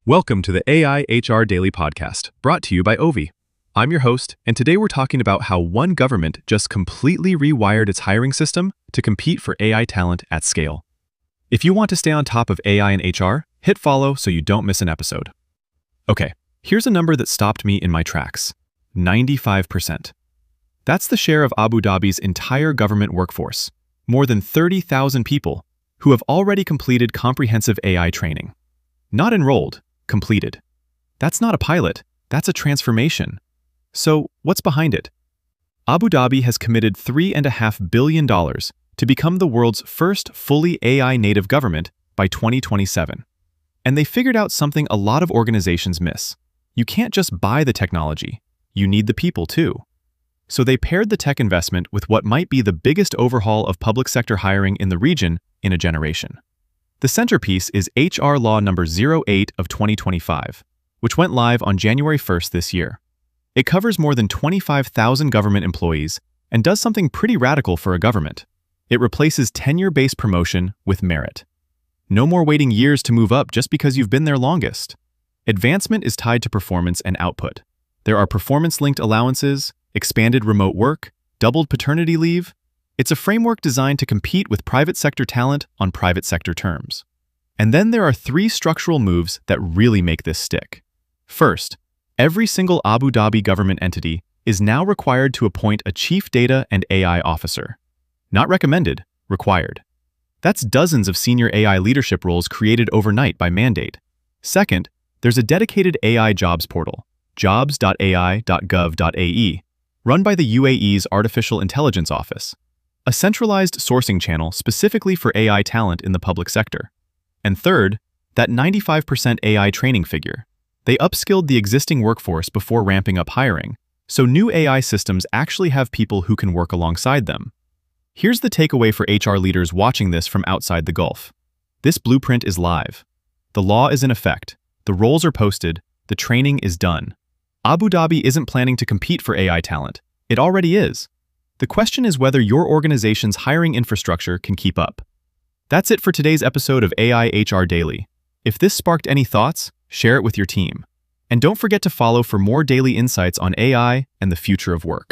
Welcome to the AI HR Daily Podcast, brought to you by Ovi. I'm your host, and today we're talking about how one government just completely rewired its hiring system to compete for AI talent at scale. If you want to stay on top of AI and HR, hit follow so you don't miss an episode. Okay, here's a number that stopped me in my tracks: 95%. That's the share of Abu Dhabi's entire government workforce, more than 30,000 people, who have already completed comprehensive AI training. Not enrolled, completed. That's not a pilot, that's a transformation. So, what's behind it? Abu Dhabi has committed $3.5 billion to become the world's first fully AI-native government by 2027. And they figured out something a lot of organizations miss. You can't just buy the technology, you need the people too. So they paired the tech investment with what might be the biggest overhaul of public sector hiring in the region in a generation. The centerpiece is HR Law number 08 of 2025, which went live on January 1st this year. It covers more than 25,000 government employees and does something pretty radical for a government. It replaces tenure-based promotion with merit. No more waiting years to move up just because you've been there longest. Advancement is tied to performance and output. There are performance-linked allowances, expanded remote work, doubled paternity leave. It's a framework designed to compete with private sector talent on private sector terms. And then there are three structural moves that really make this stick. First, every single Abu Dhabi government entity is now required to appoint a chief data and AI officer. Not recommended, required. That's dozens of senior AI leadership roles created overnight by mandate. Second, there's a dedicated AI jobs portal, jobs.ai.gov.ae, run by the UAE's Artificial Intelligence Office, a centralized sourcing channel specifically for AI talent in the public sector. And third, that 95% AI training figure. They upskilled the existing workforce before ramping up hiring, so new AI systems actually have people who can work alongside them. Here's the takeaway for HR leaders watching this from outside the Gulf. This blueprint is live. The law is in effect, the roles are posted, the training is done. Abu Dhabi isn't planning to compete for AI talent. It already is. The question is whether your organization's hiring infrastructure can keep up. That's it for today's episode of AI HR Daily. If this sparked any thoughts, share it with your team. And don't forget to follow for more daily insights on AI and the future of work.